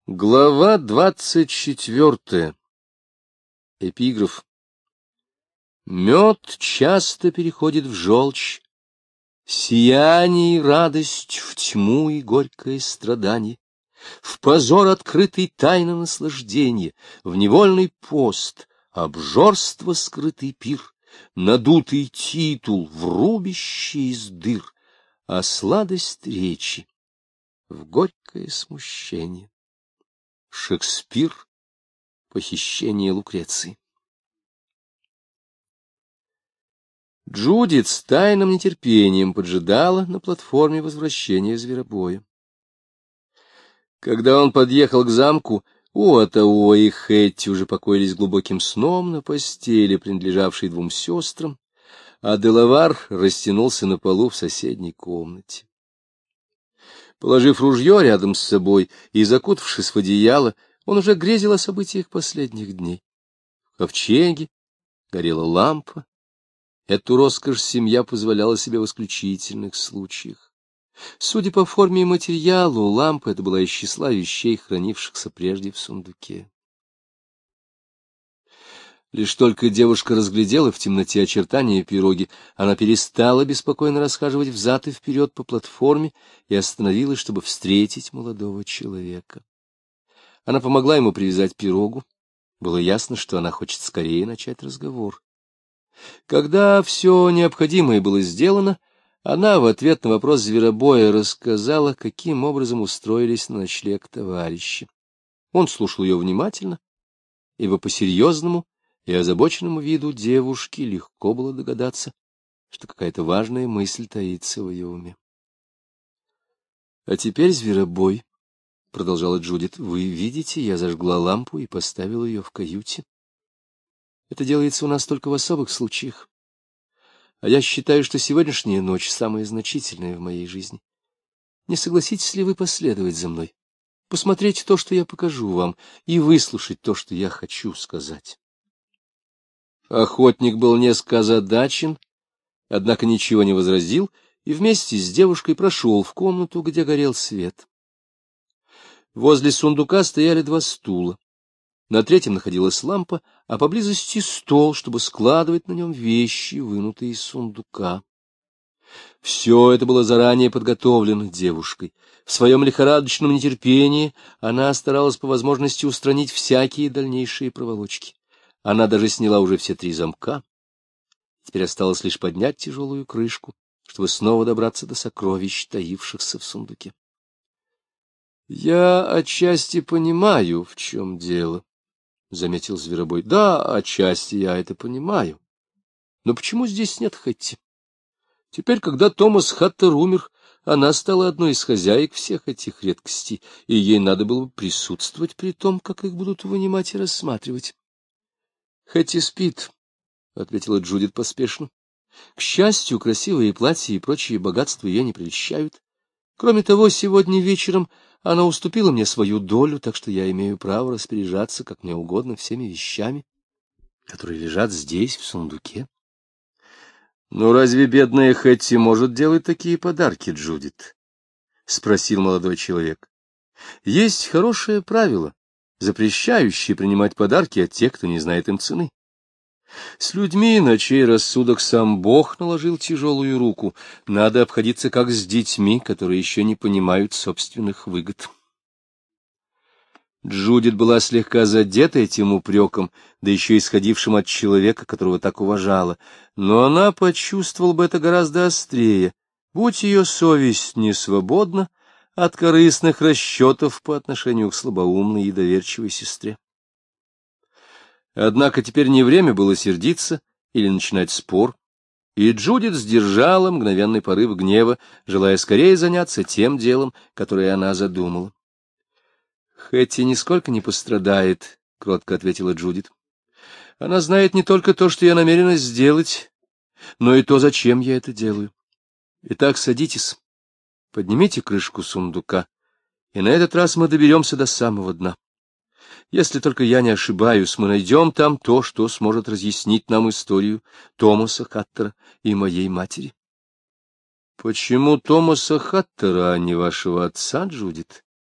Глава 24. Эпиграф. Мед часто переходит в желчь, сияние и радость в тьму и горькое страдание, в позор открытый тайна наслаждения, в невольный пост, обжорство скрытый пир, надутый титул в рубище из дыр, а сладость речи в горькое смущение. Шекспир. Похищение Лукреции. Джудит с тайным нетерпением поджидала на платформе возвращения зверобоя. Когда он подъехал к замку, Уаттауа и Хэтти уже покоились глубоким сном на постели, принадлежавшей двум сестрам, а Делавар растянулся на полу в соседней комнате. Положив ружье рядом с собой и закутавшись в одеяло, он уже грезил о событиях последних дней. В ковчеге горела лампа. Эту роскошь семья позволяла себе в исключительных случаях. Судя по форме и материалу, лампа эта была из числа вещей, хранившихся прежде в сундуке. Лишь только девушка разглядела в темноте очертания пироги, она перестала беспокойно расхаживать взад и вперед по платформе и остановилась, чтобы встретить молодого человека. Она помогла ему привязать пирогу. Было ясно, что она хочет скорее начать разговор. Когда все необходимое было сделано, она в ответ на вопрос зверобоя рассказала, каким образом устроились на ночлег товарищи. Он слушал ее внимательно, ибо по серьезному и озабоченному виду девушки легко было догадаться, что какая-то важная мысль таится в ее уме. — А теперь, зверобой, — продолжала Джудит, — вы видите, я зажгла лампу и поставила ее в каюте. Это делается у нас только в особых случаях. А я считаю, что сегодняшняя ночь самая значительная в моей жизни. Не согласитесь ли вы последовать за мной, посмотреть то, что я покажу вам, и выслушать то, что я хочу сказать? Охотник был несколько озадачен, однако ничего не возразил, и вместе с девушкой прошел в комнату, где горел свет. Возле сундука стояли два стула. На третьем находилась лампа, а поблизости стол, чтобы складывать на нем вещи, вынутые из сундука. Все это было заранее подготовлено девушкой. В своем лихорадочном нетерпении она старалась по возможности устранить всякие дальнейшие проволочки. Она даже сняла уже все 3 замка. Теперь осталось лишь поднять тяжелую крышку, чтобы снова добраться до сокровищ, таившихся в сундуке. — Я отчасти понимаю, в чем дело, — заметил зверобой. — Да, отчасти я это понимаю. Но почему здесь нет Хэтти? Теперь, когда Томас Хаттер умер, она стала одной из хозяек всех этих редкостей, и ей надо было бы присутствовать при том, как их будут вынимать и рассматривать. — Хэтти спит, — ответила Джудит поспешно. К счастью, красивые платья и прочие богатства ее не прельщают. Кроме того, сегодня вечером она уступила мне свою долю, так что я имею право распоряжаться, как мне угодно, всеми вещами, которые лежат здесь, в сундуке. — Но разве бедная Хэтти может делать такие подарки, Джудит? — спросил молодой человек. — Есть хорошее правило, запрещающее принимать подарки от тех, кто не знает им цены. С людьми, на чей рассудок сам Бог наложил тяжелую руку, надо обходиться как с детьми, которые еще не понимают собственных выгод. Джудит была слегка задета этим упреком, да еще исходившим от человека, которого так уважала, но она почувствовала бы это гораздо острее, будь ее совесть не свободна от корыстных расчетов по отношению к слабоумной и доверчивой сестре. Однако теперь не время было сердиться или начинать спор, и Джудит сдержала мгновенный порыв гнева, желая скорее заняться тем делом, которое она задумала. — Хэтти нисколько не пострадает, — кротко ответила Джудит. — Она знает не только то, что я намерена сделать, но и то, зачем я это делаю. Итак, садитесь, поднимите крышку сундука, и на этот раз мы доберемся до самого дна. Если только я не ошибаюсь, мы найдем там то, что сможет разъяснить нам историю Томаса Хаттера и моей матери. — Почему Томаса Хаттера, а не вашего отца, Джудит?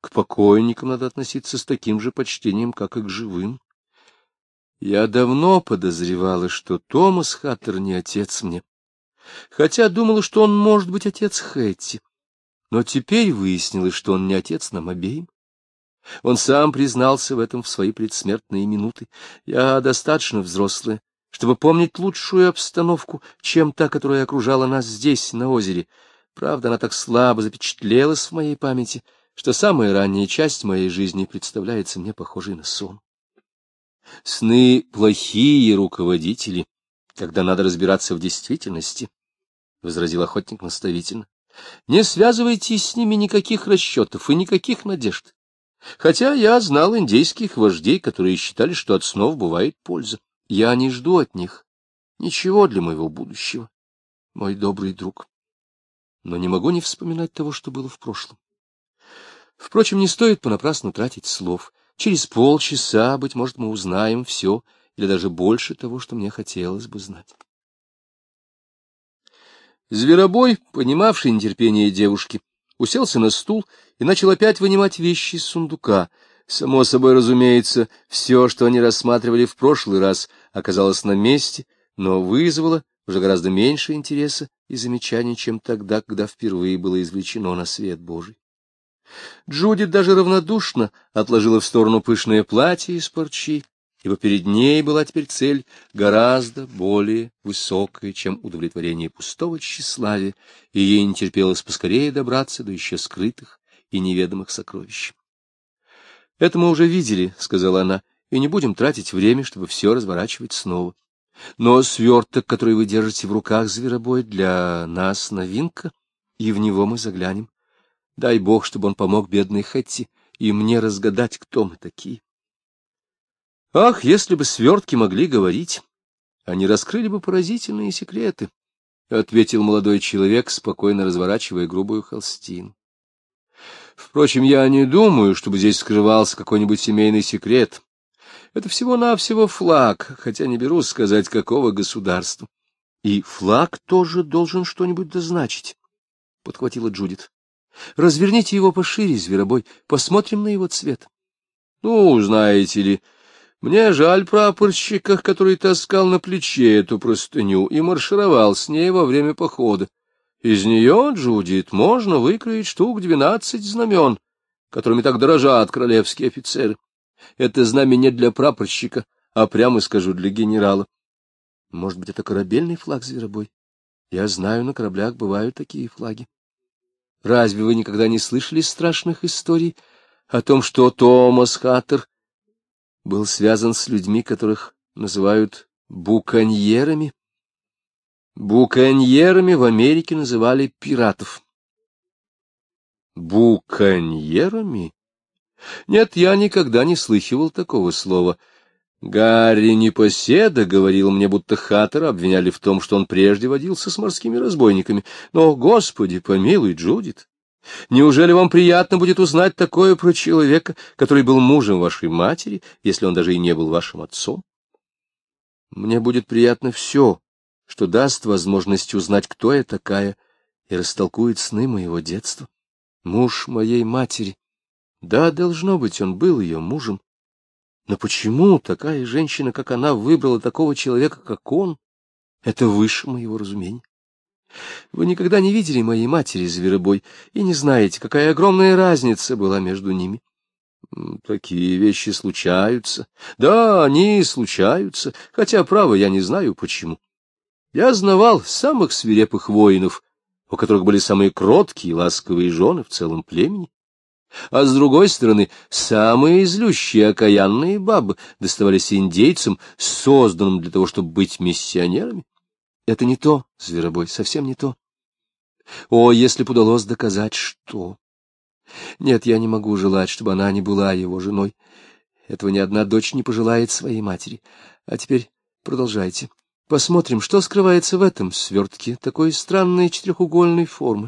К покойникам надо относиться с таким же почтением, как и к живым. Я давно подозревала, что Томас Хаттер не отец мне, хотя думала, что он может быть отец Хэтти. Но теперь выяснилось, что он не отец нам обеим. Он сам признался в этом в свои предсмертные минуты. Я достаточно взрослая, чтобы помнить лучшую обстановку, чем та, которая окружала нас здесь, на озере. Правда, она так слабо запечатлелась в моей памяти, что самая ранняя часть моей жизни представляется мне похожей на сон. Сны — плохие руководители, когда надо разбираться в действительности, — возразил охотник наставительно. Не связывайте с ними никаких расчетов и никаких надежд. Хотя я знал индейских вождей, которые считали, что от снов бывает польза. Я не жду от них ничего для моего будущего, мой добрый друг. Но не могу не вспоминать того, что было в прошлом. Впрочем, не стоит понапрасну тратить слов. Через полчаса, быть может, мы узнаем все, или даже больше того, что мне хотелось бы знать. Зверобой, понимавший нетерпение девушки, уселся на стул и начал опять вынимать вещи из сундука. Само собой разумеется, все, что они рассматривали в прошлый раз, оказалось на месте, но вызвало уже гораздо меньше интереса и замечаний, чем тогда, когда впервые было извлечено на свет Божий. Джудит даже равнодушно отложила в сторону пышное платье из парчи, ибо перед ней была теперь цель гораздо более высокая, чем удовлетворение пустого тщеславия, и ей не терпелось поскорее добраться до еще скрытых и неведомых сокровищ. — Это мы уже видели, — сказала она, — и не будем тратить время, чтобы все разворачивать снова. Но сверток, который вы держите в руках, зверобой, для нас новинка, и в него мы заглянем. Дай Бог, чтобы он помог бедной Хэтти и мне разгадать, кто мы такие. Ах, если бы свертки могли говорить, они раскрыли бы поразительные секреты, — ответил молодой человек, спокойно разворачивая грубую холстину. Впрочем, я не думаю, чтобы здесь скрывался какой-нибудь семейный секрет. Это всего-навсего флаг, хотя не берусь сказать, какого государства. И флаг тоже должен что-нибудь дозначить, — подхватила Джудит. Разверните его пошире, зверобой, посмотрим на его цвет. Ну, знаете ли, мне жаль прапорщика, который таскал на плече эту простыню и маршировал с ней во время похода. Из нее, Джудит, можно выкроить штук 12 знамен, которыми так дорожат королевские офицеры. Это знамя не для прапорщика, а, прямо скажу, для генерала. Может быть, это корабельный флаг, зверобой? Я знаю, на кораблях бывают такие флаги. Разве вы никогда не слышали страшных историй о том, что Томас Хаттер был связан с людьми, которых называют буконьерами? Буконьерами в Америке называли пиратов. Буконьерами? Нет, я никогда не слыхивал такого слова. Гарри Непоседа говорил мне, будто Хаттера обвиняли в том, что он прежде водился с морскими разбойниками. Но, Господи, помилуй, Джудит, неужели вам приятно будет узнать такое про человека, который был мужем вашей матери, если он даже и не был вашим отцом? Мне будет приятно все, что даст возможность узнать, кто я такая, и растолкует сны моего детства. Муж моей матери. Да, должно быть, он был ее мужем. Но почему такая женщина, как она, выбрала такого человека, как он? Это выше моего разумения. Вы никогда не видели моей матери, зверобой, и не знаете, какая огромная разница была между ними. Такие вещи случаются. Да, они случаются, хотя, право, я не знаю, почему. Я знавал самых свирепых воинов, у которых были самые кроткие и ласковые жены в целом племени. А с другой стороны, самые злющие окаянные бабы доставались индейцам, созданным для того, чтобы быть миссионерами. Это не то, зверобой, совсем не то. О, если б удалось доказать, что... Нет, я не могу желать, чтобы она не была его женой. Этого ни одна дочь не пожелает своей матери. А теперь продолжайте. Посмотрим, что скрывается в этом свертке такой странной четырехугольной формы.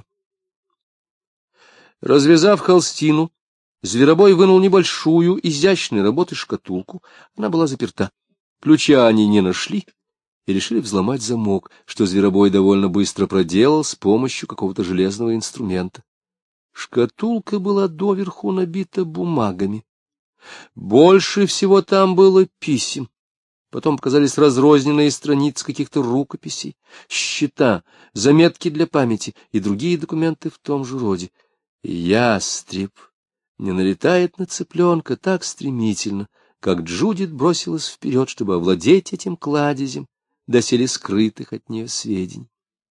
Развязав холстину, зверобой вынул небольшую, изящной работы шкатулку. Она была заперта. Ключа они не нашли и решили взломать замок, что зверобой довольно быстро проделал с помощью какого-то железного инструмента. Шкатулка была доверху набита бумагами. Больше всего там было писем. Потом показались разрозненные страницы каких-то рукописей, счета, заметки для памяти и другие документы в том же роде. Ястреб не налетает на цыпленка так стремительно, как Джудит бросилась вперед, чтобы овладеть этим кладезем, доселе скрытых от нее сведений.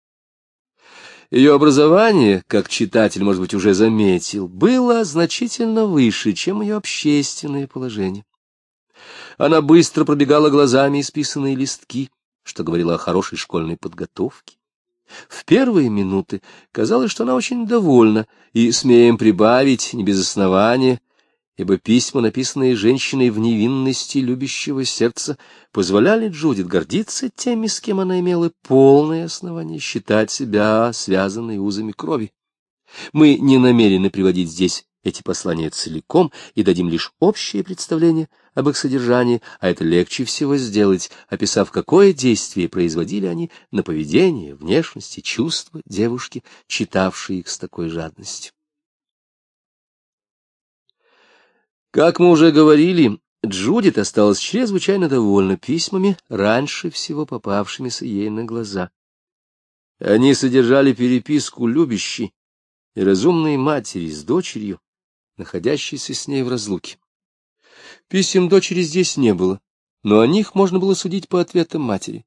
Ее образование, как читатель, может быть, уже заметил, было значительно выше, чем ее общественное положение. Она быстро пробегала глазами исписанные листки, что говорило о хорошей школьной подготовке. В первые минуты казалось, что она очень довольна, и, смеем прибавить, не без основания, ибо письма, написанные женщиной в невинности любящего сердца, позволяли Джудит гордиться теми, с кем она имела полное основание считать себя связанной узами крови. Мы не намерены приводить здесь эти послания целиком и дадим лишь общее представление об их содержании, а это легче всего сделать, описав, какое действие производили они на поведение, внешность и чувства девушки, читавшей их с такой жадностью. Как мы уже говорили, Джудит осталась чрезвычайно довольна письмами, раньше всего попавшимися ей на глаза. Они содержали переписку любящей и разумной матери с дочерью, находящейся с ней в разлуке. Писем дочери здесь не было, но о них можно было судить по ответам матери.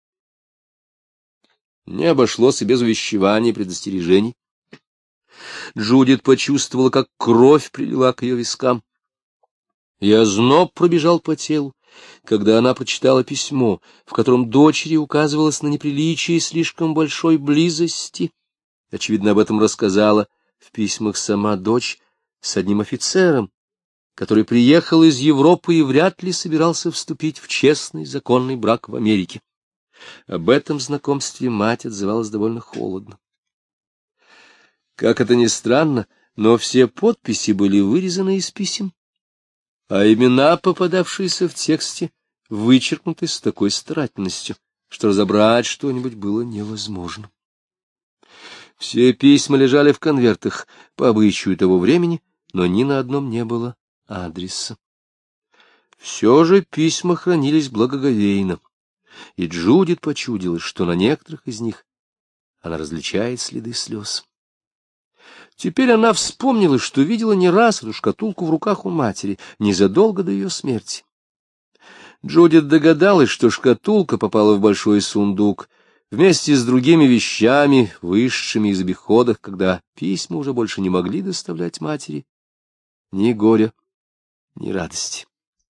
Не обошлось и без увещеваний и предостережений. Джудит почувствовала, как кровь прилила к ее вискам, и озноб пробежал по телу, когда она прочитала письмо, в котором дочери указывалось на неприличие слишком большой близости. Очевидно, об этом рассказала в письмах сама дочь с одним офицером, который приехал из Европы и вряд ли собирался вступить в честный законный брак в Америке. Об этом знакомстве мать отзывалась довольно холодно. Как это ни странно, но все подписи были вырезаны из писем, а имена, попадавшиеся в тексте, вычеркнуты с такой старательностью, что разобрать что-нибудь было невозможно. Все письма лежали в конвертах по обычаю того времени, но ни на одном не было адреса. Все же письма хранились благоговейно, и Джудит почудилась, что на некоторых из них она различает следы слез. Теперь она вспомнила, что видела не раз эту шкатулку в руках у матери, незадолго до ее смерти. Джудит догадалась, что шкатулка попала в большой сундук вместе с другими вещами, вышедшими из обихода, когда письма уже больше не могли доставлять матери ни горя, ни радости.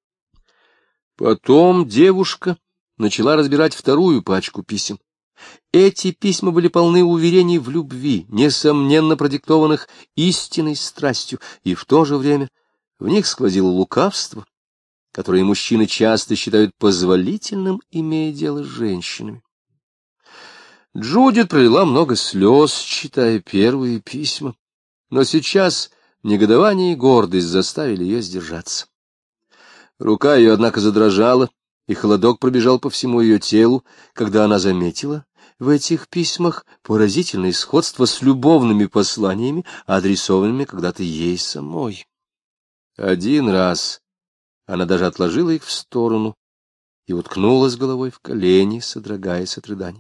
Потом девушка начала разбирать вторую пачку писем. Эти письма были полны уверений в любви, несомненно продиктованных истинной страстью, и в то же время в них сквозило лукавство, которое мужчины часто считают позволительным, имея дело с женщинами. Джудит пролила много слез, читая первые письма, но сейчас негодование и гордость заставили ее сдержаться. Рука ее, однако, задрожала, и холодок пробежал по всему ее телу, когда она заметила в этих письмах поразительное сходство с любовными посланиями, адресованными когда-то ей самой. Один раз она даже отложила их в сторону и уткнулась головой в колени, содрогаясь от рыданий.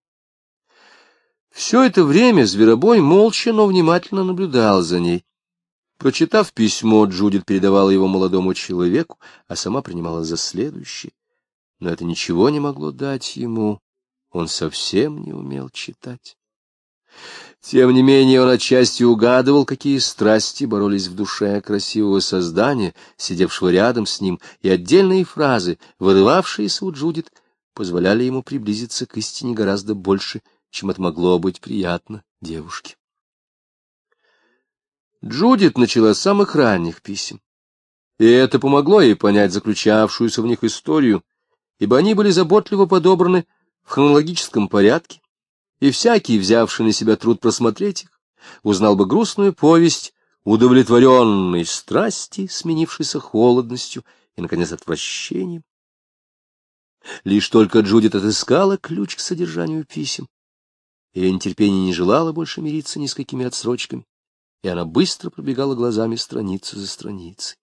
Все это время Зверобой молча, но внимательно наблюдал за ней. Прочитав письмо, Джудит передавала его молодому человеку, а сама принимала за следующее. Но это ничего не могло дать ему, он совсем не умел читать. Тем не менее он отчасти угадывал, какие страсти боролись в душе красивого создания, сидевшего рядом с ним, и отдельные фразы, вырывавшиеся у Джудит, позволяли ему приблизиться к истине гораздо больше, чем это могло быть приятно девушке. Джудит начала с самых ранних писем, и это помогло ей понять заключавшуюся в них историю, ибо они были заботливо подобраны в хронологическом порядке, и всякий, взявший на себя труд просмотреть их, узнал бы грустную повесть удовлетворенной страсти, сменившейся холодностью и, наконец, отвращением. Лишь только Джудит отыскала ключ к содержанию писем, и нетерпение не желала больше мириться ни с какими отсрочками. и она быстро пробегала глазами страницу за страницей.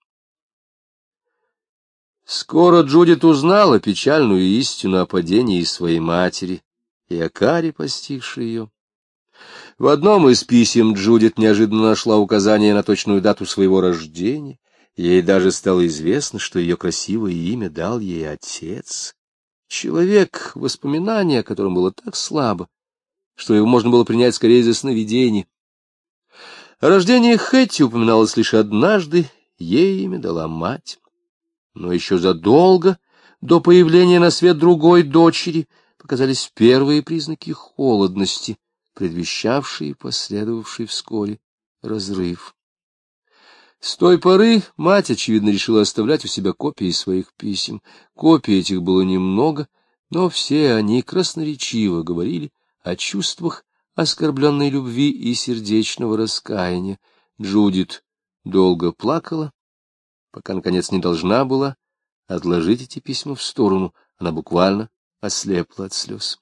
Скоро Джудит узнала печальную истину о падении своей матери и о каре, постигшей ее. В одном из писем Джудит неожиданно нашла указание на точную дату своего рождения. Ей даже стало известно, что ее красивое имя дал ей отец. Человек, воспоминание о котором было так слабо, что его можно было принять скорее за сновидение. О рождении Хэтти упоминалось лишь однажды, ей имя дала мать. Но еще задолго до появления на свет другой дочери показались первые признаки холодности, предвещавшие последовавший вскоре разрыв. С той поры мать, очевидно, решила оставлять у себя копии своих писем. Копий этих было немного, но все они красноречиво говорили о чувствах оскорбленной любви и сердечного раскаяния. Джудит долго плакала, пока, наконец, не должна была отложить эти письма в сторону. Она буквально ослепла от слез.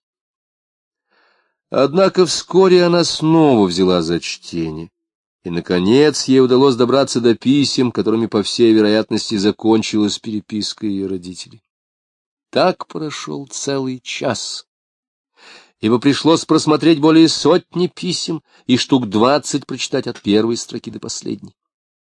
Однако вскоре она снова взяла за чтение, и, наконец, ей удалось добраться до писем, которыми, по всей вероятности, закончилась переписка ее родителей. Так прошел целый час, ибо пришлось просмотреть более сотни писем и штук 20 прочитать от первой строки до последней.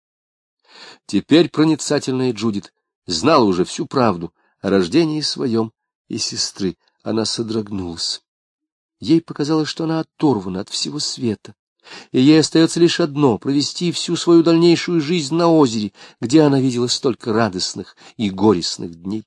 Теперь проницательная Джудит знала уже всю правду о рождении своем и сестры. Она содрогнулась. Ей показалось, что она оторвана от всего света, и ей остается лишь одно — провести всю свою дальнейшую жизнь на озере, где она видела столько радостных и горестных дней.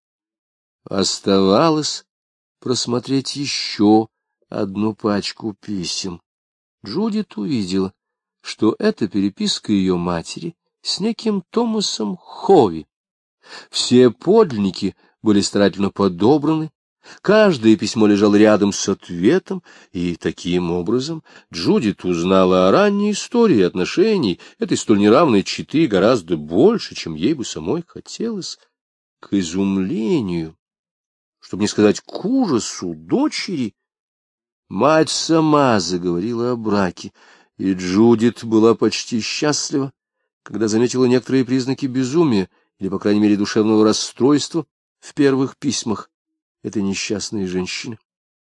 Оставалось просмотреть еще одну пачку писем. Джудит увидела, что это переписка ее матери с неким Томасом Хови. Все подлинники были старательно подобраны, каждое письмо лежало рядом с ответом, и таким образом Джудит узнала о ранней истории отношений этой столь неравной четы гораздо больше, чем ей бы самой хотелось. К изумлению, чтобы не сказать к ужасу дочери, мать сама заговорила о браке, и Джудит была почти счастлива, когда заметила некоторые признаки безумия, или, по крайней мере, душевного расстройства в первых письмах этой несчастной женщины.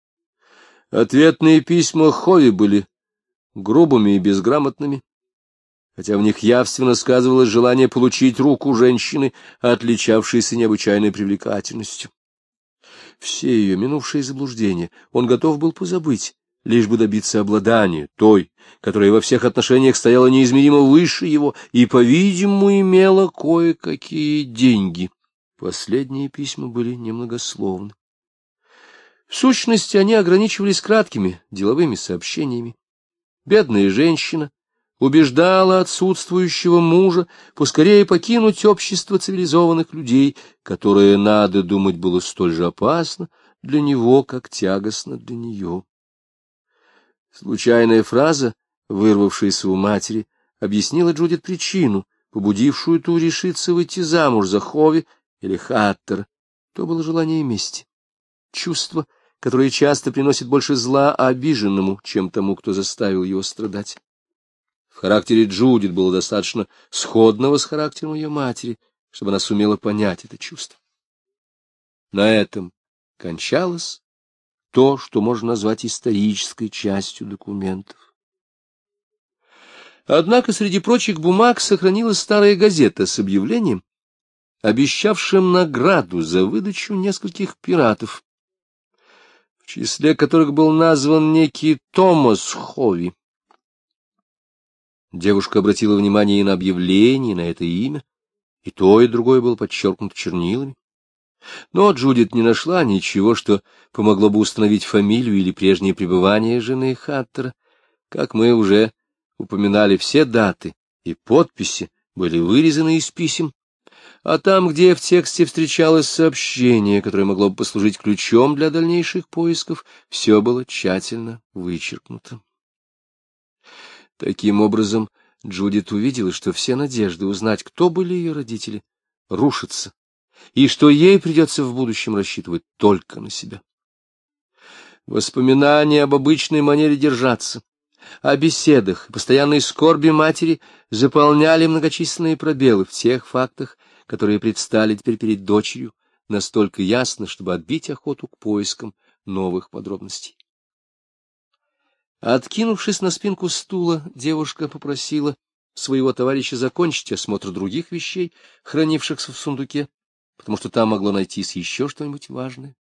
Ответные письма Хови были грубыми и безграмотными, хотя в них явственно сказывалось желание получить руку женщины, отличавшейся необычайной привлекательностью. Все ее минувшие заблуждения он готов был позабыть, лишь бы добиться обладания той, которая во всех отношениях стояла неизмеримо выше его и, по-видимому, имела кое-какие деньги. Последние письма были немногословны. В сущности, они ограничивались краткими деловыми сообщениями. Бедная женщина убеждала отсутствующего мужа поскорее покинуть общество цивилизованных людей, которое, надо думать, было столь же опасно для него, как тягостно для нее. Случайная фраза, вырвавшаяся у матери, объяснила Джудит причину, побудившую ту решиться выйти замуж за Хови или Хаттера. То было желание мести, чувство, которое часто приносит больше зла обиженному, чем тому, кто заставил его страдать. В характере Джудит было достаточно сходного с характером ее матери, чтобы она сумела понять это чувство. На этом кончалось то, что можно назвать исторической частью документов. Однако среди прочих бумаг сохранилась старая газета с объявлением, обещавшим награду за выдачу нескольких пиратов, в числе которых был назван некий Томас Хови. Девушка обратила внимание и на объявление, и на это имя, и то, и другое было подчеркнуто чернилами. Но Джудит не нашла ничего, что помогло бы установить фамилию или прежнее пребывание жены Хаттера. Как мы уже упоминали, все даты и подписи были вырезаны из писем, а там, где в тексте встречалось сообщение, которое могло бы послужить ключом для дальнейших поисков, все было тщательно вычеркнуто. Таким образом, Джудит увидела, что все надежды узнать, кто были ее родители, рушатся, и что ей придется в будущем рассчитывать только на себя. Воспоминания об обычной манере держаться, о беседах и постоянной скорби матери заполняли многочисленные пробелы в тех фактах, которые предстали теперь перед дочерью, настолько ясно, чтобы отбить охоту к поискам новых подробностей. Откинувшись на спинку стула, девушка попросила своего товарища закончить осмотр других вещей, хранившихся в сундуке, потому что там могло найтись еще что-нибудь важное.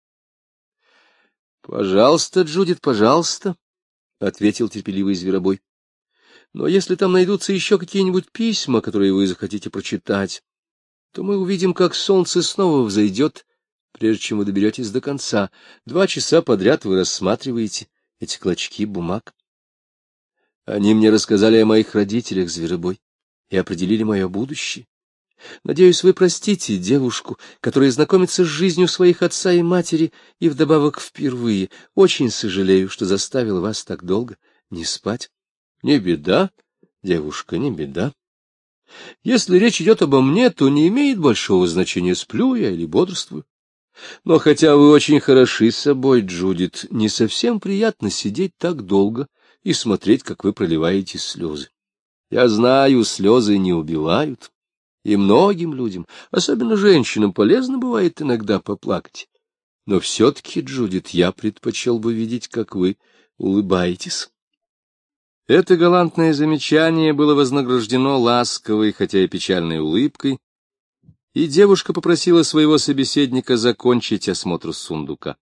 — Пожалуйста, Джудит, пожалуйста, — ответил терпеливый зверобой. — Но если там найдутся еще какие-нибудь письма, которые вы захотите прочитать, то мы увидим, как солнце снова взойдет, прежде чем вы доберетесь до конца. 2 часа подряд вы рассматриваете эти клочки бумаг. Они мне рассказали о моих родителях, зверобой, и определили мое будущее. Надеюсь, вы простите девушку, которая знакомится с жизнью своих отца и матери, и вдобавок впервые. Очень сожалею, что заставила вас так долго не спать. Не беда, девушка, не беда. Если речь идет обо мне, то не имеет большого значения, сплю я или бодрствую. Но хотя вы очень хороши собой, Джудит, не совсем приятно сидеть так долго и смотреть, как вы проливаете слезы. Я знаю, слезы не убивают, и многим людям, особенно женщинам, полезно бывает иногда поплакать. Но все-таки, Джудит, я предпочел бы видеть, как вы улыбаетесь. Это галантное замечание было вознаграждено ласковой, хотя и печальной улыбкой, и девушка попросила своего собеседника закончить осмотр сундука.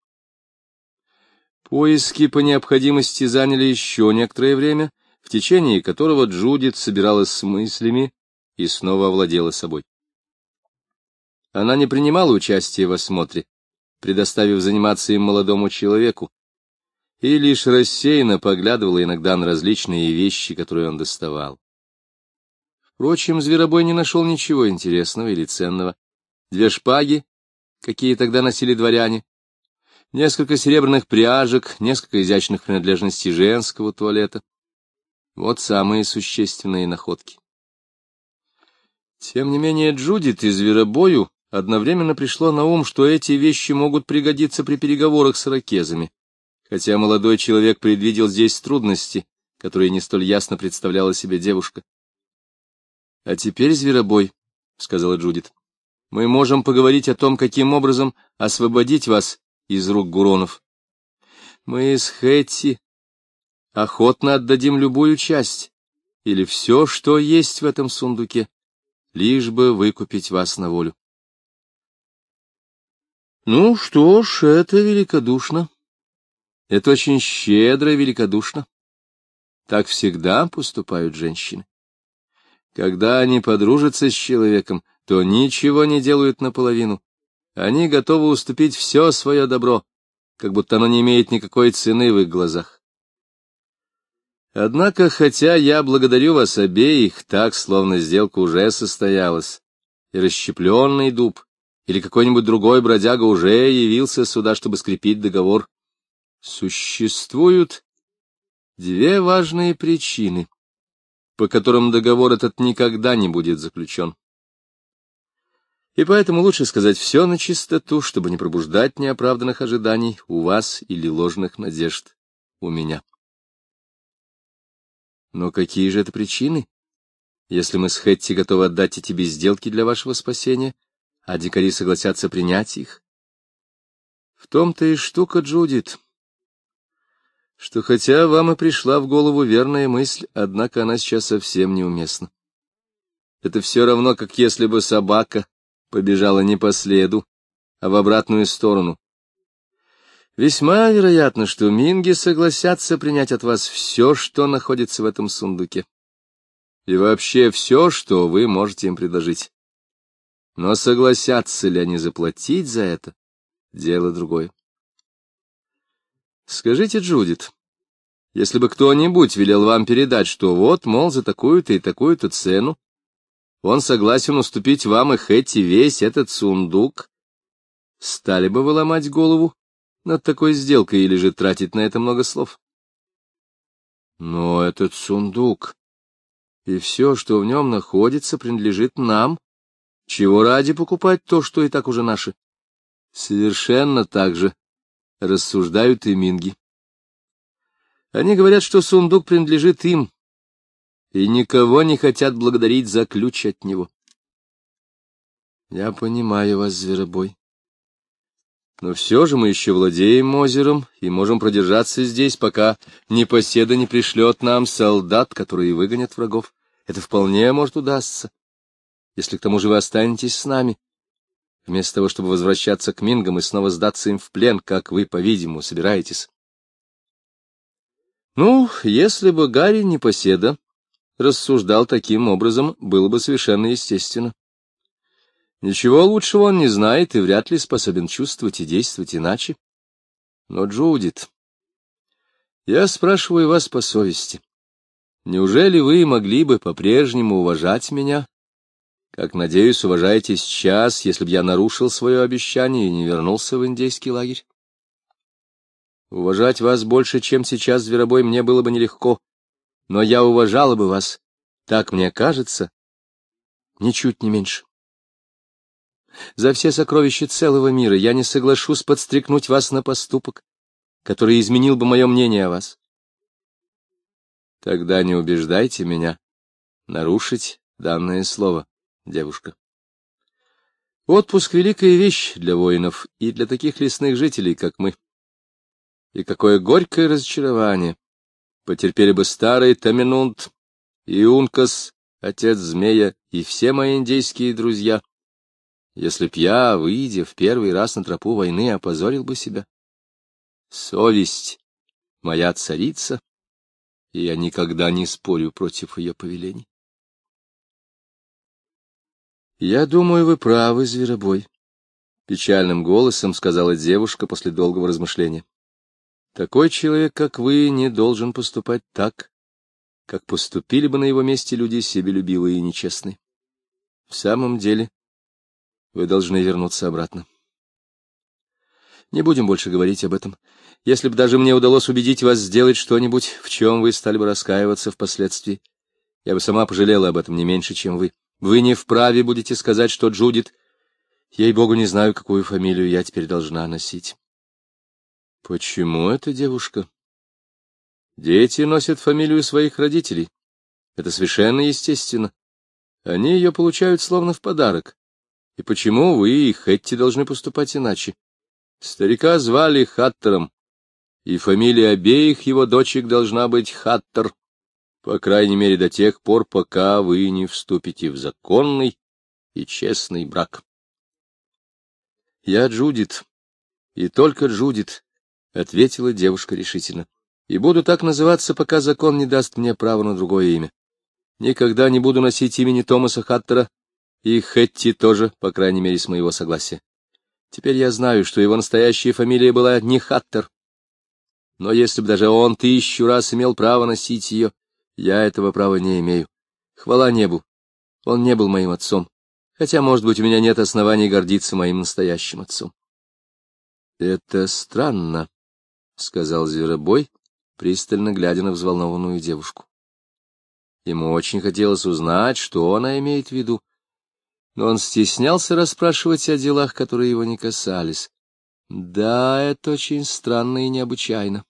Поиски по необходимости заняли еще некоторое время, в течение которого Джудит собиралась с мыслями и снова овладела собой. Она не принимала участия в осмотре, предоставив заниматься им молодому человеку, и лишь рассеянно поглядывала иногда на различные вещи, которые он доставал. Впрочем, зверобой не нашел ничего интересного или ценного. 2 шпаги, какие тогда носили дворяне, несколько серебряных пряжек, несколько изящных принадлежностей женского туалета. Вот самые существенные находки. Тем не менее, Джудит и зверобою одновременно пришло на ум, что эти вещи могут пригодиться при переговорах с ирокезами, хотя молодой человек предвидел здесь трудности, которые не столь ясно представляла себе девушка. — А теперь, зверобой, — сказала Джудит, — мы можем поговорить о том, каким образом освободить вас из рук гуронов. Мы с Хэтти охотно отдадим любую часть или все, что есть в этом сундуке, лишь бы выкупить вас на волю. Ну что ж, это великодушно. Это очень щедро и великодушно. Так всегда поступают женщины. Когда они подружатся с человеком, то ничего не делают наполовину. Они готовы уступить все свое добро, как будто оно не имеет никакой цены в их глазах. Однако, хотя я благодарю вас обеих, так, словно сделка уже состоялась, и расщепленный дуб или какой-нибудь другой бродяга уже явился сюда, чтобы скрепить договор, существуют 2 важные причины, по которым договор этот никогда не будет заключен. И поэтому лучше сказать все начистоту, чтобы не пробуждать неоправданных ожиданий у вас или ложных надежд у меня. Но какие же это причины, если мы с Хэтти готовы отдать эти безделки для вашего спасения, а дикари согласятся принять их? В том-то и штука, Джудит, что хотя вам и пришла в голову верная мысль, однако она сейчас совсем неуместна. Это все равно, как если бы собака побежала не по следу, а в обратную сторону. Весьма вероятно, что минги согласятся принять от вас все, что находится в этом сундуке, и вообще все, что вы можете им предложить. Но согласятся ли они заплатить за это, дело другое. Скажите, Джудит, если бы кто-нибудь велел вам передать, что вот, мол, за такую-то и такую-то цену он согласен уступить вам и Хэтти весь этот сундук, стали бы вы ломать голову над такой сделкой или же тратить на это много слов? Но этот сундук и все, что в нем находится, принадлежит нам. Чего ради покупать то, что и так уже наше? Совершенно так же рассуждают и минги. Они говорят, что сундук принадлежит им, и никого не хотят благодарить за ключ от него. Я понимаю вас, Зверобой. Но все же мы еще владеем озером и можем продержаться здесь, пока непоседа не пришлет нам солдат, которые выгонят врагов. Это вполне может удастся, если к тому же вы останетесь с нами, вместо того, чтобы возвращаться к мингам и снова сдаться им в плен, как вы, по-видимому, собираетесь. Ну, если бы Гарри Непоседа рассуждал таким образом, было бы совершенно естественно. Ничего лучшего он не знает и вряд ли способен чувствовать и действовать иначе. Но, Джудит, я спрашиваю вас по совести. Неужели вы могли бы по-прежнему уважать меня, как, надеюсь, уважаете сейчас, если бы я нарушил свое обещание и не вернулся в индейский лагерь? Уважать вас больше, чем сейчас, Зверобой, мне было бы нелегко, но я уважала бы вас, так мне кажется, ничуть не меньше. За все сокровища целого мира я не соглашусь подстрекнуть вас на поступок, который изменил бы мое мнение о вас. Тогда не убеждайте меня нарушить данное слово, девушка. Отпуск — великая вещь для воинов и для таких лесных жителей, как мы. И какое горькое разочарование потерпели бы старый Таминунт и Ункас, отец змея, и все мои индейские друзья, если б я, выйдя в первый раз на тропу войны, опозорил бы себя. Совесть — моя царица, и я никогда не спорю против ее повелений. — Я думаю, вы правы, Зверобой, — печальным голосом сказала девушка после долгого размышления. — Такой человек, как вы, не должен поступать так, как поступили бы на его месте люди себелюбивые и нечестные. В самом деле, вы должны вернуться обратно. Не будем больше говорить об этом. Если бы даже мне удалось убедить вас сделать что-нибудь, в чем вы стали бы раскаиваться впоследствии, я бы сама пожалела об этом не меньше, чем вы. Вы не вправе будете сказать, что Джудит... Ей-богу, не знаю, какую фамилию я теперь должна носить. Почему это, девушка? Дети носят фамилию своих родителей. Это совершенно естественно. Они ее получают словно в подарок. И почему вы и Хэтти должны поступать иначе? Старика звали Хаттером, и фамилия обеих его дочек должна быть Хаттер, по крайней мере до тех пор, пока вы не вступите в законный и честный брак. — Я Джудит, и только Джудит, — ответила девушка решительно, — и буду так называться, пока закон не даст мне права на другое имя. Никогда не буду носить имени Томаса Хаттера, и Хэтти тоже, по крайней мере, с моего согласия. Теперь я знаю, что его настоящая фамилия была не Хаттер. Но если бы даже он 1000 раз имел право носить ее, я этого права не имею. Хвала небу, он не был моим отцом, хотя, может быть, у меня нет оснований гордиться моим настоящим отцом. — Это странно, — сказал Зверобой, пристально глядя на взволнованную девушку. Ему очень хотелось узнать, что она имеет в виду, но он стеснялся расспрашивать о делах, которые его не касались. Да, это очень странно и необычайно.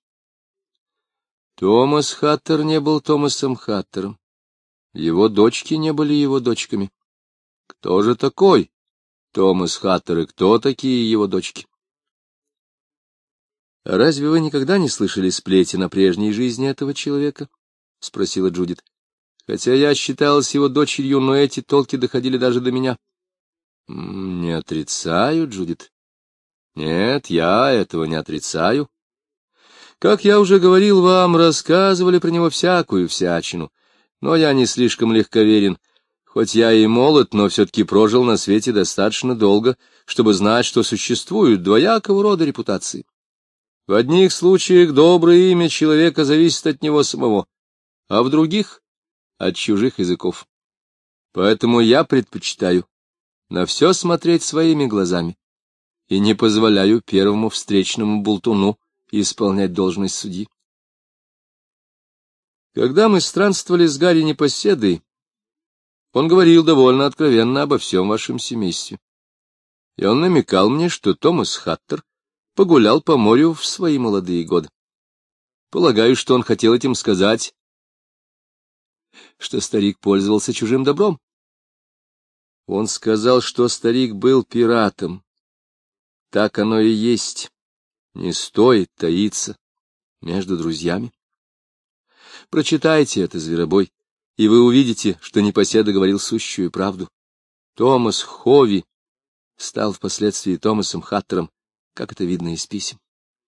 Томас Хаттер не был Томасом Хаттером. Его дочки не были его дочками. Кто же такой Томас Хаттер и кто такие его дочки? — А разве вы никогда не слышали сплетен о прежней жизни этого человека? — спросила Джудит. — Хотя я считалась его дочерью, но эти толки доходили даже до меня. — Не отрицаю, Джудит. Нет, я этого не отрицаю. Как я уже говорил вам, рассказывали про него всякую всячину, но я не слишком легковерен. Хоть я и молод, но все-таки прожил на свете достаточно долго, чтобы знать, что существуют двоякого рода репутации. В одних случаях доброе имя человека зависит от него самого, а в других — от чужих языков. Поэтому я предпочитаю на все смотреть своими глазами и не позволяю первому встречному болтуну исполнять должность судьи. Когда мы странствовали с Гарри Непоседой, он говорил довольно откровенно обо всем вашем семействе. И он намекал мне, что Томас Хаттер погулял по морю в свои молодые годы. Полагаю, что он хотел этим сказать, что старик пользовался чужим добром. Он сказал, что старик был пиратом. Так оно и есть. Не стоит таиться между друзьями. Прочитайте это, зверобой, и вы увидите, что непоседа говорил сущую правду. Томас Хови стал впоследствии Томасом Хаттером, как это видно из писем.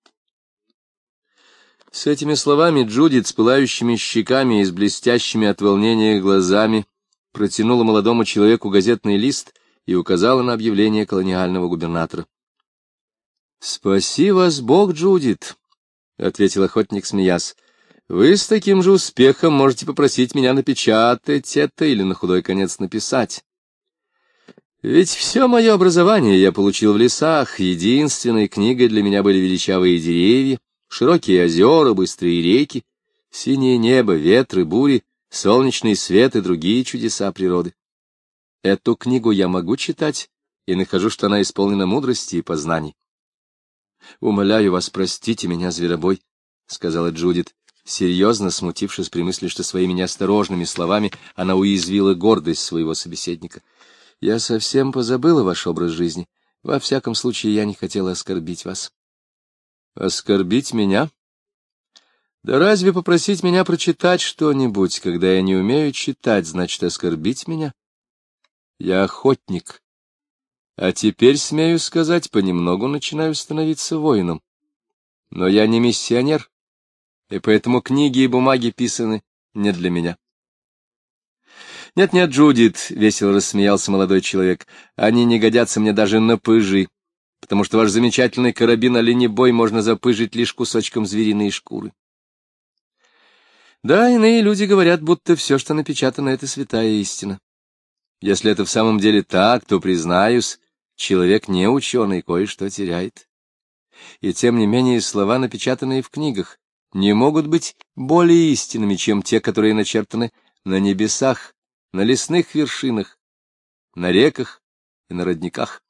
С этими словами Джудит с пылающими щеками и с блестящими от волнения глазами протянула молодому человеку газетный лист и указала на объявление колониального губернатора. — Спаси вас Бог, Джудит, — ответил охотник, смеясь. — Вы с таким же успехом можете попросить меня напечатать это или на худой конец написать. Ведь все мое образование я получил в лесах, единственной книгой для меня были величавые деревья, широкие озера, быстрые реки, синее небо, ветры, бури, солнечный свет и другие чудеса природы. Эту книгу я могу читать и нахожу, что она исполнена мудрости и познаний. — Умоляю вас, простите меня, зверобой, — сказала Джудит, серьезно смутившись при мысли, что своими неосторожными словами она уязвила гордость своего собеседника. — Я совсем позабыла ваш образ жизни. Во всяком случае, я не хотела оскорбить вас. — Оскорбить меня? Да разве попросить меня прочитать что-нибудь, когда я не умею читать, значит оскорбить меня? Я охотник, а теперь, смею сказать, понемногу начинаю становиться воином. Но я не миссионер, и поэтому книги и бумаги писаны не для меня. Нет, Джудит, — весело рассмеялся молодой человек, — они не годятся мне даже на пыжи, потому что ваш замечательный карабин оленебой можно запыжить лишь кусочком звериной шкуры. Да, иные люди говорят, будто все, что напечатано, — это святая истина. Если это в самом деле так, то, признаюсь, человек не ученый, кое-что теряет. И тем не менее слова, напечатанные в книгах, не могут быть более истинными, чем те, которые начертаны на небесах, на лесных вершинах, на реках и на родниках.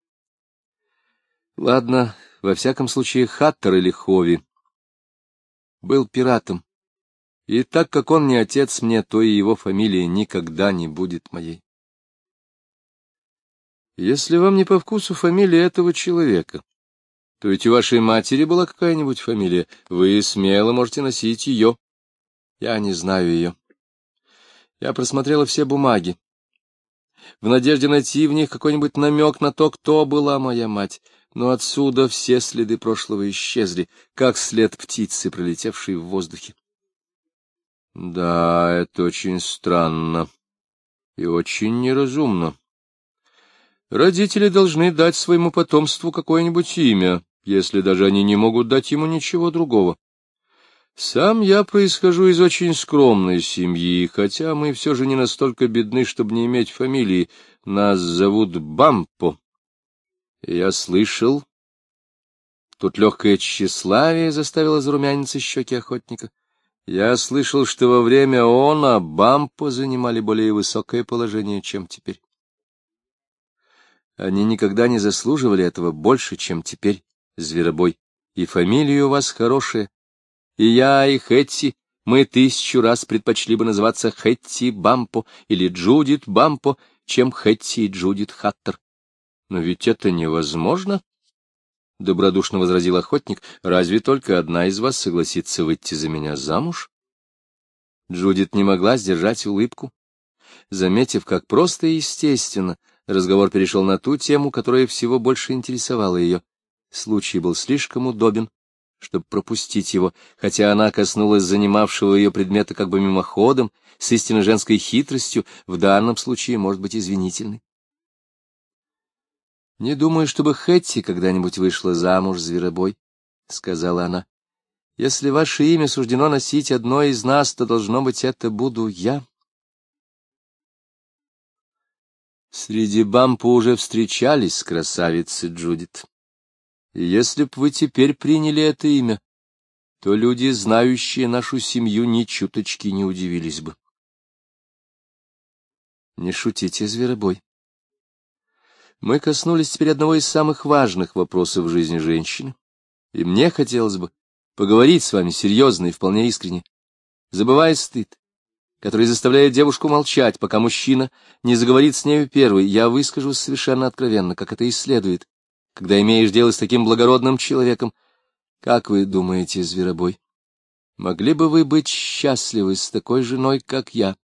Ладно, во всяком случае, Хаттер или Хови был пиратом, и так как он не отец мне, то и его фамилия никогда не будет моей. Если вам не по вкусу фамилия этого человека, то ведь у вашей матери была какая-нибудь фамилия, вы смело можете носить ее. Я не знаю ее. Я просмотрела все бумаги, в надежде найти в них какой-нибудь намек на то, кто была моя мать, но отсюда все следы прошлого исчезли, как след птицы, пролетевшей в воздухе. Да, это очень странно и очень неразумно. Родители должны дать своему потомству какое-нибудь имя, если даже они не могут дать ему ничего другого. Сам я происхожу из очень скромной семьи, хотя мы все же не настолько бедны, чтобы не иметь фамилии. Нас зовут Бампо. Я слышал... Тут легкое тщеславие заставило зарумяниться щеки охотника. Я слышал, что во время она Бампо занимали более высокое положение, чем теперь. Они никогда не заслуживали этого больше, чем теперь, зверобой. И фамилия у вас хорошая. И я, и Хэтти, мы 1000 раз предпочли бы называться Хэтти Бампо или Джудит Бампо, чем Хэтти и Джудит Хаттер. Но ведь это невозможно, — добродушно возразил охотник. — Разве только одна из вас согласится выйти за меня замуж? Джудит не могла сдержать улыбку. Заметив, как просто и естественно разговор перешел на ту тему, которая всего больше интересовала ее. Случай был слишком удобен, чтобы пропустить его, хотя она коснулась занимавшего ее предмета как бы мимоходом, с истинно женской хитростью, в данном случае может быть извинительной. — Не думаю, чтобы Хэтти когда-нибудь вышла замуж, зверобой, — сказала она. — Если ваше имя суждено носить одно из нас, то, должно быть, это буду я. Среди Бампо уже встречались красавицы, Джудит. И если б вы теперь приняли это имя, то люди, знающие нашу семью, ни чуточки не удивились бы. Не шутите, зверобой. Мы коснулись теперь одного из самых важных вопросов в жизни женщины, и мне хотелось бы, поговорить с вами серьезно и вполне искренне, забывая стыд, который заставляет девушку молчать, пока мужчина не заговорит с нею первый. Я выскажусь совершенно откровенно, как это и следует, когда имеешь дело с таким благородным человеком. Как вы думаете, Зверобой, могли бы вы быть счастливы с такой женой, как я?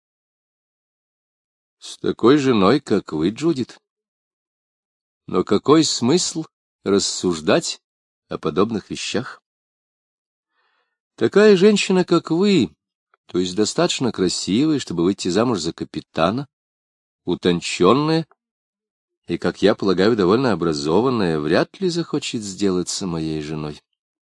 С такой женой, как вы, Джудит? Но какой смысл рассуждать о подобных вещах? Такая женщина, как вы, то есть достаточно красивая, чтобы выйти замуж за капитана, утонченная и, как я полагаю, довольно образованная, вряд ли захочет сделаться моей женой.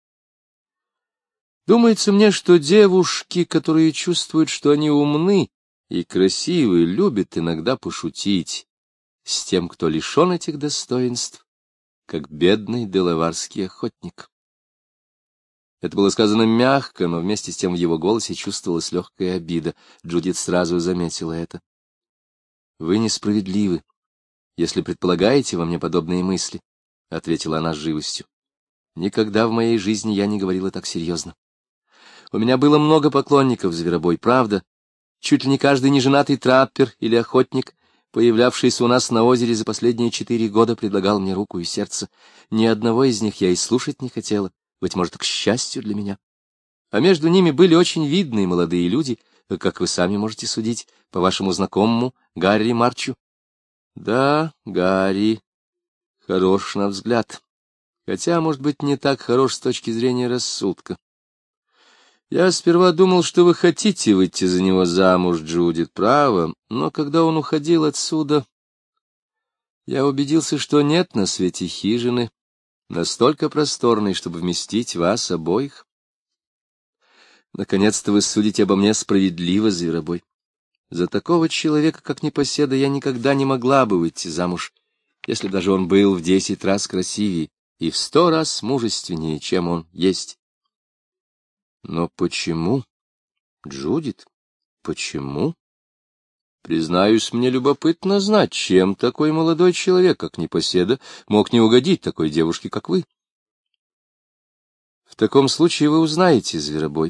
Думается мне, что девушки, которые чувствуют, что они умны и красивы, любят иногда пошутить с тем, кто лишен этих достоинств, как бедный делаварский охотник. Это было сказано мягко, но вместе с тем в его голосе чувствовалась легкая обида. Джудит сразу заметила это. — Вы несправедливы, если предполагаете во мне подобные мысли, — ответила она с живостью. — Никогда в моей жизни я не говорила так серьезно. У меня было много поклонников, Зверобой, правда. Чуть ли не каждый неженатый траппер или охотник, появлявшийся у нас на озере за последние 4 года, предлагал мне руку и сердце. Ни одного из них я и слушать не хотела, быть может, к счастью для меня. А между ними были очень видные молодые люди, как вы сами можете судить, по вашему знакомому Гарри Марчу. Да, Гарри хорош на взгляд, хотя, может быть, не так хорош с точки зрения рассудка. Я сперва думал, что вы хотите выйти за него замуж, Джудит, право, но когда он уходил отсюда, я убедился, что нет на свете хижины настолько просторной, чтобы вместить вас обоих. Наконец-то вы судите обо мне справедливо, Зверобой. За такого человека, как Непоседа, я никогда не могла бы выйти замуж, если даже он был в 10 раз красивее и в 100 раз мужественнее, чем он есть. Но почему, Джудит, почему? Признаюсь, мне любопытно знать, чем такой молодой человек, как Непоседа, мог не угодить такой девушке, как вы. В таком случае вы узнаете, Зверобой,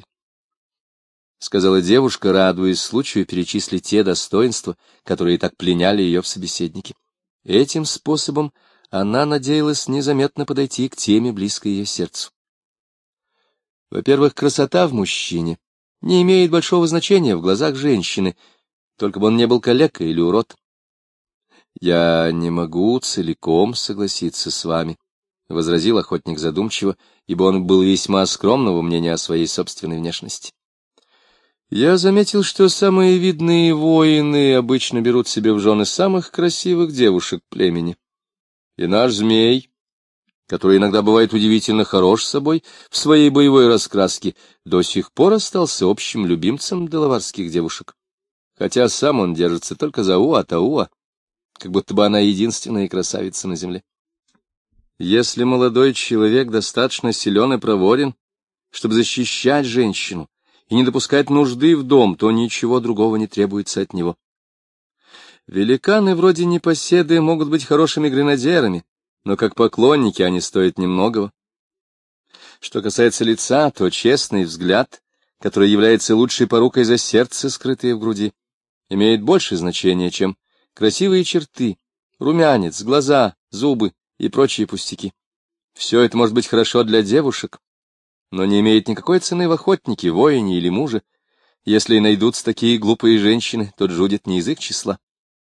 — сказала девушка, радуясь случаю перечислить те достоинства, которые так пленяли ее в собеседнике. Этим способом она надеялась незаметно подойти к теме, близкой ее сердцу. Во-первых, красота в мужчине не имеет большого значения в глазах женщины, только бы он не был калекой или урод. Я не могу целиком согласиться с вами, — возразил охотник задумчиво, ибо он был весьма скромного мнения о своей собственной внешности. Я заметил, что самые видные воины обычно берут себе в жены самых красивых девушек племени. И наш змей, который иногда бывает удивительно хорош собой в своей боевой раскраске, до сих пор остался общим любимцем делаварских девушек, хотя сам он держится только за Уа-Тауа, как будто бы она единственная красавица на земле. Если молодой человек достаточно силен и проворен, чтобы защищать женщину и не допускать нужды в дом, то ничего другого не требуется от него. Великаны вроде Непоседы могут быть хорошими гренадерами, но как поклонники они стоят немногого. Что касается лица, то честный взгляд, который является лучшей порукой за сердце, скрытое в груди, имеет больше значения, чем красивые черты, румянец, глаза, зубы и прочие пустяки. Все это может быть хорошо для девушек, но не имеет никакой цены в охотнике, воине или муже. Если и найдутся такие глупые женщины, то Джудит не из их числа.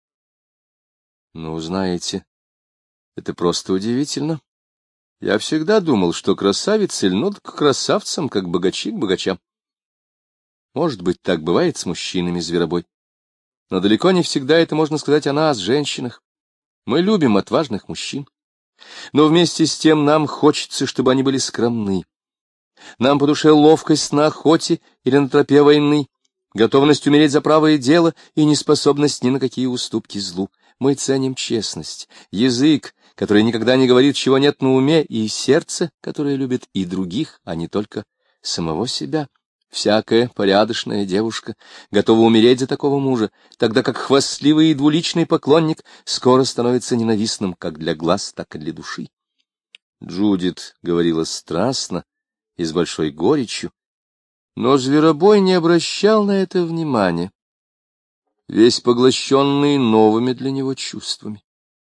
Ну, знаете, это просто удивительно. Я всегда думал, что красавицы льнут к красавцам, как богачи к богачам. Может быть, так бывает с мужчинами, Зверобой. Но далеко не всегда это можно сказать о нас, женщинах. Мы любим отважных мужчин. Но вместе с тем нам хочется, чтобы они были скромны. Нам по душе ловкость на охоте или на тропе войны, готовность умереть за правое дело и неспособность ни на какие уступки злу. Мы ценим честность, язык, который никогда не говорит, чего нет на уме, и сердце, которое любит и других, а не только самого себя. Всякая порядочная девушка готова умереть за такого мужа, тогда как хвастливый и двуличный поклонник скоро становится ненавистным как для глаз, так и для души. Джудит говорила страстно, и с большой горечью, но Зверобой не обращал на это внимания, весь поглощенный новыми для него чувствами.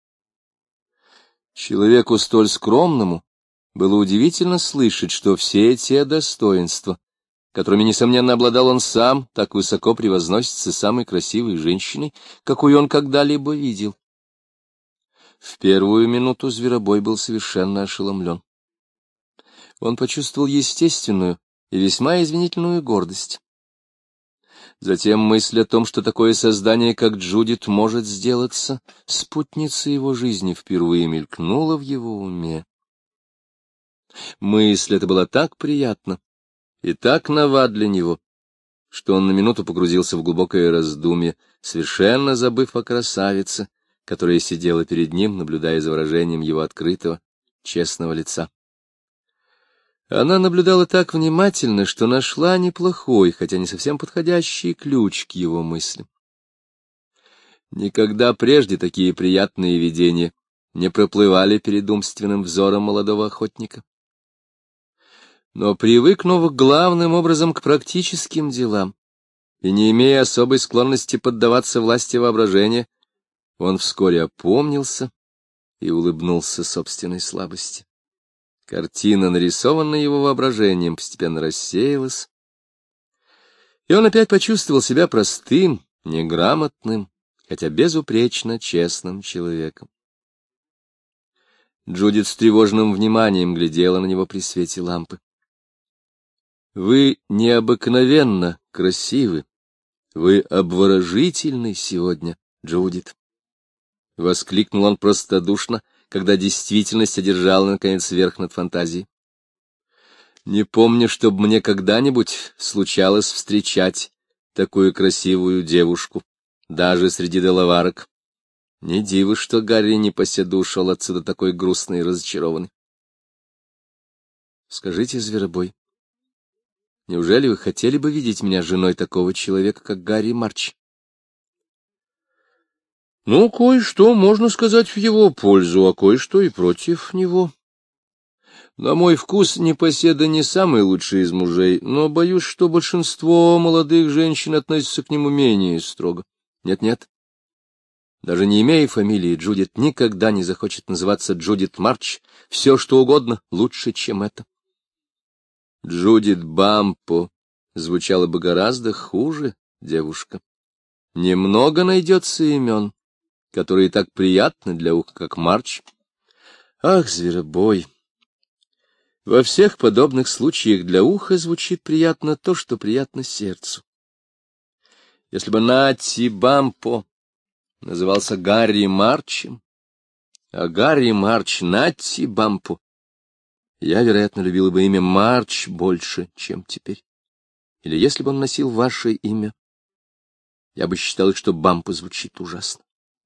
Человеку столь скромному было удивительно слышать, что все те достоинства, которыми, несомненно, обладал он сам, так высоко превозносятся самой красивой женщиной, какую он когда-либо видел. В первую минуту Зверобой был совершенно ошеломлен. Он почувствовал естественную и весьма извинительную гордость. Затем мысль о том, что такое создание, как Джудит, может сделаться спутницей его жизни, впервые мелькнула в его уме. Мысль эта была так приятна и так нова для него, что он на минуту погрузился в глубокое раздумье, совершенно забыв о красавице, которая сидела перед ним, наблюдая за выражением его открытого, честного лица. Она наблюдала так внимательно, что нашла неплохой, хотя не совсем подходящий ключ к его мыслям. Никогда прежде такие приятные видения не проплывали перед умственным взором молодого охотника. Но привыкнув главным образом к практическим делам и не имея особой склонности поддаваться власти воображения, он вскоре опомнился и улыбнулся собственной слабости. Картина, нарисованная его воображением, постепенно рассеялась, и он опять почувствовал себя простым, неграмотным, хотя безупречно честным человеком. Джудит с тревожным вниманием глядела на него при свете лампы. — Вы необыкновенно красивы, вы обворожительны сегодня, Джудит! — воскликнул он простодушно, когда действительность одержала, наконец, верх над фантазией. Не помню, чтобы мне когда-нибудь случалось встречать такую красивую девушку, даже среди делаварок. Не диво, что Гарри непоседа ушел отсюда такой грустный и разочарованный. Скажите, Зверобой, неужели вы хотели бы видеть меня женой такого человека, как Гарри Марч? Ну, кое-что можно сказать в его пользу, а кое-что и против него. На мой вкус, непоседа не самый лучший из мужей, но боюсь, что большинство молодых женщин относятся к нему менее строго. Нет-нет. Даже не имея фамилии, Джудит никогда не захочет называться Джудит Марч. Все, что угодно, лучше, чем это. Джудит Бампо звучало бы гораздо хуже, девушка. Немного найдется имен, которые так приятны для уха, как Марч. Ах, Зверобой! Во всех подобных случаях для уха звучит приятно то, что приятно сердцу. Если бы Натти Бампо назывался Гарри Марчем, а Гарри Марч Натти Бампо, я, вероятно, любила бы имя Марч больше, чем теперь. Или если бы он носил ваше имя, я бы считала, что Бампо звучит ужасно.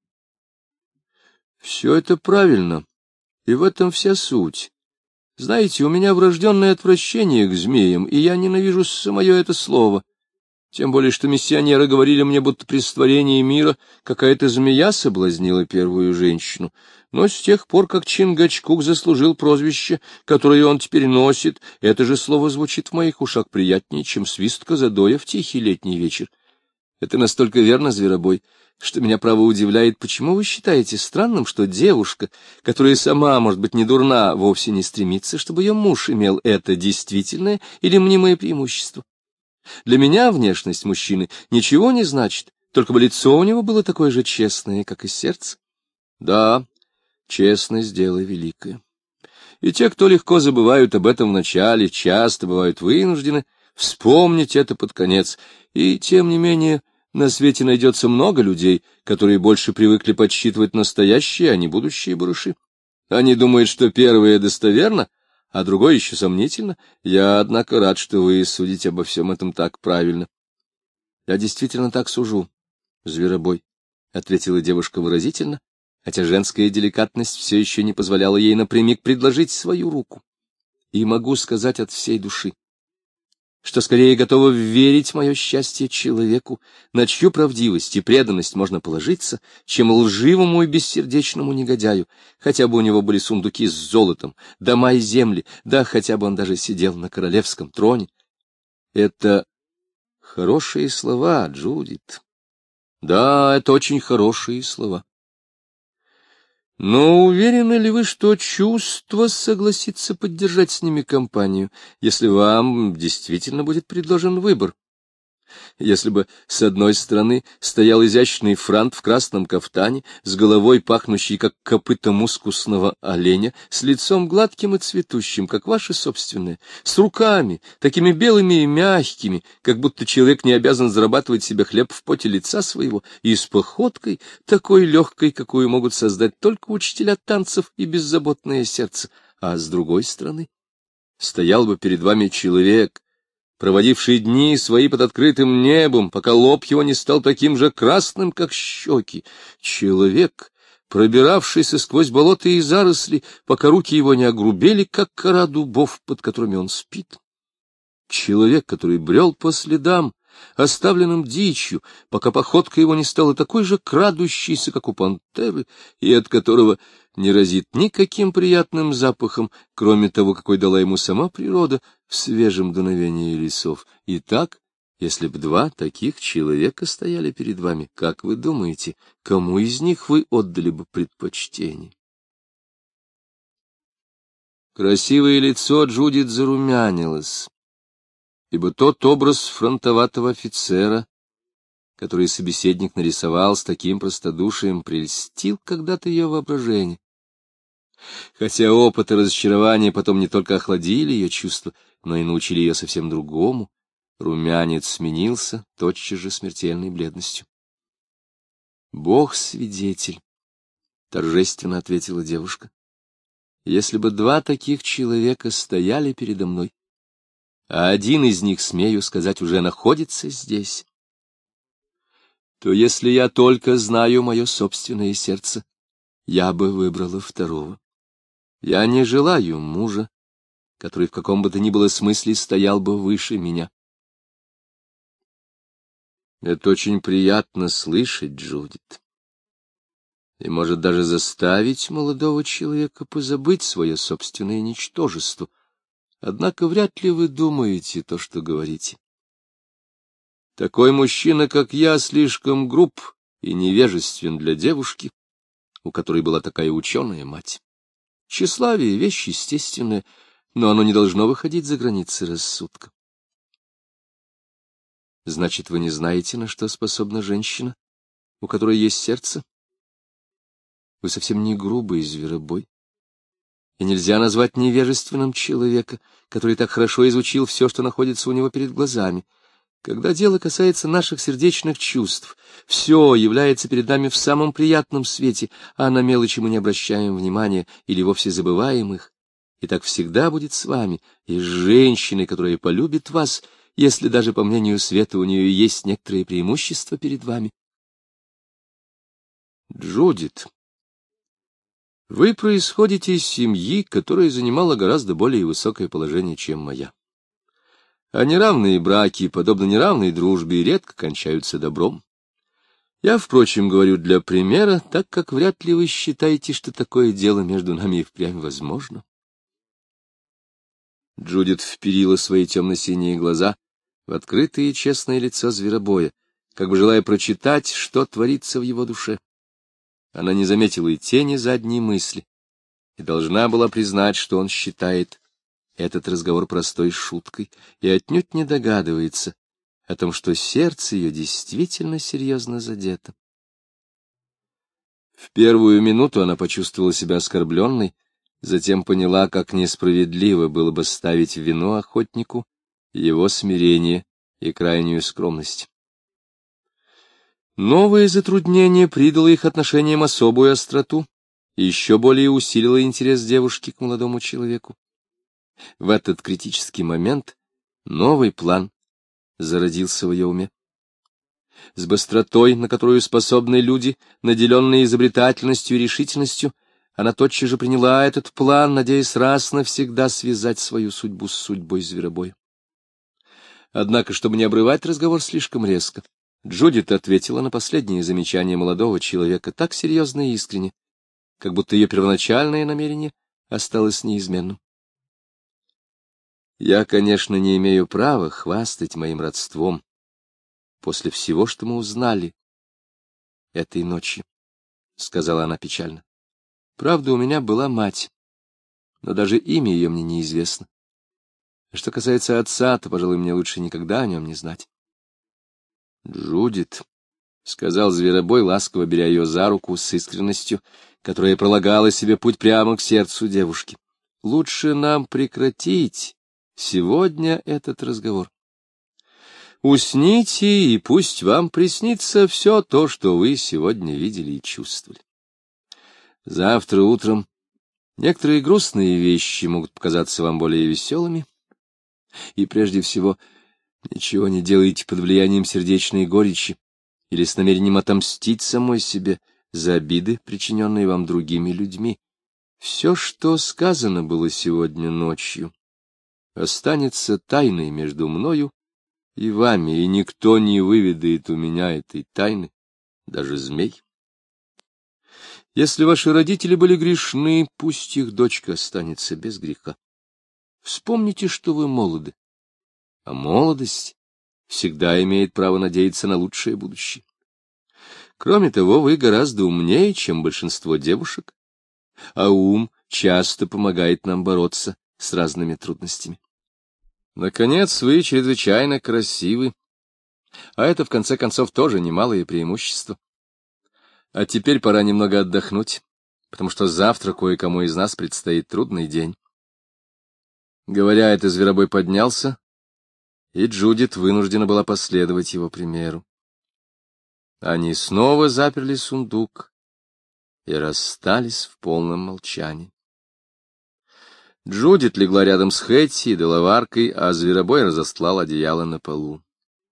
Все это правильно, и в этом вся суть. Знаете, у меня врожденное отвращение к змеям, и я ненавижу самое это слово. Тем более, что миссионеры говорили мне, будто при створении мира какая-то змея соблазнила первую женщину. Но с тех пор, как Чингачгук заслужил прозвище, которое он теперь носит, это же слово звучит в моих ушах приятнее, чем свист козадоя в тихий летний вечер. Это настолько верно, Зверобой, что меня, право, удивляет, почему вы считаете странным, что девушка, которая сама, может быть, не дурна, вовсе не стремится, чтобы ее муж имел это действительное или мнимое преимущество. Для меня внешность мужчины ничего не значит, только бы лицо у него было такое же честное, как и сердце. Да, честность — дело великое. И те, кто легко забывают об этом в начале, часто бывают вынуждены вспомнить это под конец. И, тем не менее, на свете найдется много людей, которые больше привыкли подсчитывать настоящие, а не будущие барыши. Они думают, что первое достоверно, а другое еще сомнительно. Я, однако, рад, что вы судите обо всем этом так правильно. — Я действительно так сужу, Зверобой, — ответила девушка выразительно, хотя женская деликатность все еще не позволяла ей напрямик предложить свою руку. И могу сказать от всей души. что скорее готова верить мое счастье человеку, на чью правдивость и преданность можно положиться, чем лживому и бессердечному негодяю, хотя бы у него были сундуки с золотом, дома и земли, да хотя бы он даже сидел на королевском троне. Это хорошие слова, Джудит. Да, это очень хорошие слова. Но уверены ли вы, что чувство согласится поддержать с ними компанию, если вам действительно будет предложен выбор? Если бы с одной стороны стоял изящный франт в красном кафтане, с головой пахнущий, как копыто мускусного оленя, с лицом гладким и цветущим, как ваше собственное, с руками, такими белыми и мягкими, как будто человек не обязан зарабатывать себе хлеб в поте лица своего, и с походкой, такой легкой, какую могут создать только учителя танцев и беззаботное сердце, а с другой стороны стоял бы перед вами человек, проводивший дни свои под открытым небом, пока лоб его не стал таким же красным, как щеки, человек, пробиравшийся сквозь болота и заросли, пока руки его не огрубели, как кора дубов, под которыми он спит, человек, который брел по следам, оставленным дичью, пока походка его не стала такой же крадущейся, как у пантеры, и от которого не разит никаким приятным запахом, кроме того, какой дала ему сама природа в свежем дуновении лесов. Итак, если б два таких человека стояли перед вами, как вы думаете, кому из них вы отдали бы предпочтение? Красивое лицо Джудит зарумянилось, ибо тот образ фронтоватого офицера, который собеседник нарисовал с таким простодушием, прельстил когда-то ее воображение. Хотя опыт и разочарование потом не только охладили ее чувства, но и научили ее совсем другому, румянец сменился тотчас же смертельной бледностью. — Бог свидетель, — торжественно ответила девушка, — если бы два таких человека стояли передо мной, а один из них, смею сказать, уже находится здесь, то если я только знаю мое собственное сердце, я бы выбрала второго. Я не желаю мужа, который в каком бы то ни было смысле стоял бы выше меня. Это очень приятно слышать, Джудит, и может даже заставить молодого человека позабыть свое собственное ничтожество. Однако вряд ли вы думаете то, что говорите. Такой мужчина, как я, слишком груб и невежествен для девушки, у которой была такая ученая мать. Тщеславие — вещь естественная, но оно не должно выходить за границы рассудка. Значит, вы не знаете, на что способна женщина, у которой есть сердце? Вы совсем не грубый зверобой. И нельзя назвать невежественным человека, который так хорошо изучил все, что находится у него перед глазами. Когда дело касается наших сердечных чувств, все является перед нами в самом приятном свете, а на мелочи мы не обращаем внимания или вовсе забываем их. И так всегда будет с вами, и с женщиной, которая полюбит вас, если даже, по мнению Света, у нее есть некоторые преимущества перед вами. Джудит, вы происходите из семьи, которая занимала гораздо более высокое положение, чем моя. А неравные браки, подобно неравной дружбе, редко кончаются добром. Я, впрочем, говорю для примера, так как вряд ли вы считаете, что такое дело между нами и впрямь возможно. Джудит вперила свои темно-синие глаза в открытое и честное лицо зверобоя, как бы желая прочитать, что творится в его душе. Она не заметила и тени задней мысли, и должна была признать, что он считает этот разговор простой шуткой и отнюдь не догадывается о том, что сердце ее действительно серьезно задето. В первую минуту она почувствовала себя оскорбленной, затем поняла, как несправедливо было бы ставить в вину охотнику его смирение и крайнюю скромность. Новое затруднение придало их отношениям особую остроту и еще более усилило интерес девушки к молодому человеку. В этот критический момент новый план зародился в ее уме. С быстротой, на которую способны люди, наделенные изобретательностью и решительностью, она тотчас же приняла этот план, надеясь раз навсегда связать свою судьбу с судьбой зверобоя. Однако, чтобы не обрывать разговор слишком резко, Джудит ответила на последнее замечание молодого человека так серьезно и искренне, как будто ее первоначальное намерение осталось неизменным. «Я, конечно, не имею права хвастать моим родством после всего, что мы узнали этой ночью», — сказала она печально. «Правда, у меня была мать, но даже имя ее мне неизвестно. А что касается отца, то, пожалуй, мне лучше никогда о нем не знать». «Джудит», — сказал Зверобой, ласково беря ее за руку с искренностью, которая пролагала себе путь прямо к сердцу девушки, — «лучше нам прекратить сегодня этот разговор. Усните, и пусть вам приснится все то, что вы сегодня видели и чувствовали. Завтра утром некоторые грустные вещи могут показаться вам более веселыми, и прежде всего ничего не делайте под влиянием сердечной горечи или с намерением отомстить самой себе за обиды, причиненные вам другими людьми. Все, что сказано было сегодня ночью, останется тайной между мною и вами, и никто не выведает у меня этой тайны, даже змей. Если ваши родители были грешны, пусть их дочка останется без греха. Вспомните, что вы молоды, а молодость всегда имеет право надеяться на лучшее будущее. Кроме того, вы гораздо умнее, чем большинство девушек, а ум часто помогает нам бороться с разными трудностями. Наконец, вы чрезвычайно красивы, а это, в конце концов, тоже немалое преимущество. А теперь пора немного отдохнуть, потому что завтра кое-кому из нас предстоит трудный день. Говоря это, Зверобой поднялся, и Джудит вынуждена была последовать его примеру. Они снова заперли сундук и расстались в полном молчании. Джудит легла рядом с Хэтти и Делаваркой, а Зверобой разостлал одеяло на полу.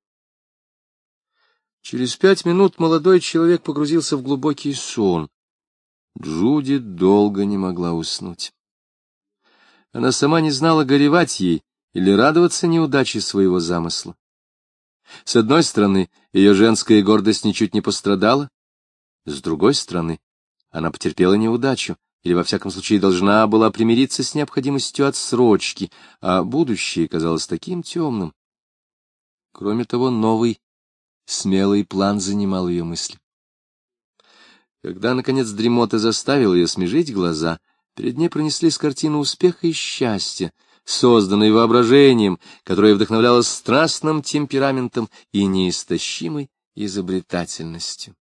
Через 5 минут молодой человек погрузился в глубокий сон. Джудит долго не могла уснуть. Она сама не знала, горевать ей или радоваться неудаче своего замысла. С одной стороны, ее женская гордость ничуть не пострадала, с другой стороны, она потерпела неудачу, или, во всяком случае, должна была примириться с необходимостью отсрочки, а будущее казалось таким темным. Кроме того, новый, смелый план занимал ее мысли. Когда, наконец, дремота заставила ее смежить глаза, перед ней пронеслись картины успеха и счастья, созданной воображением, которое вдохновлялось страстным темпераментом и неистощимой изобретательностью.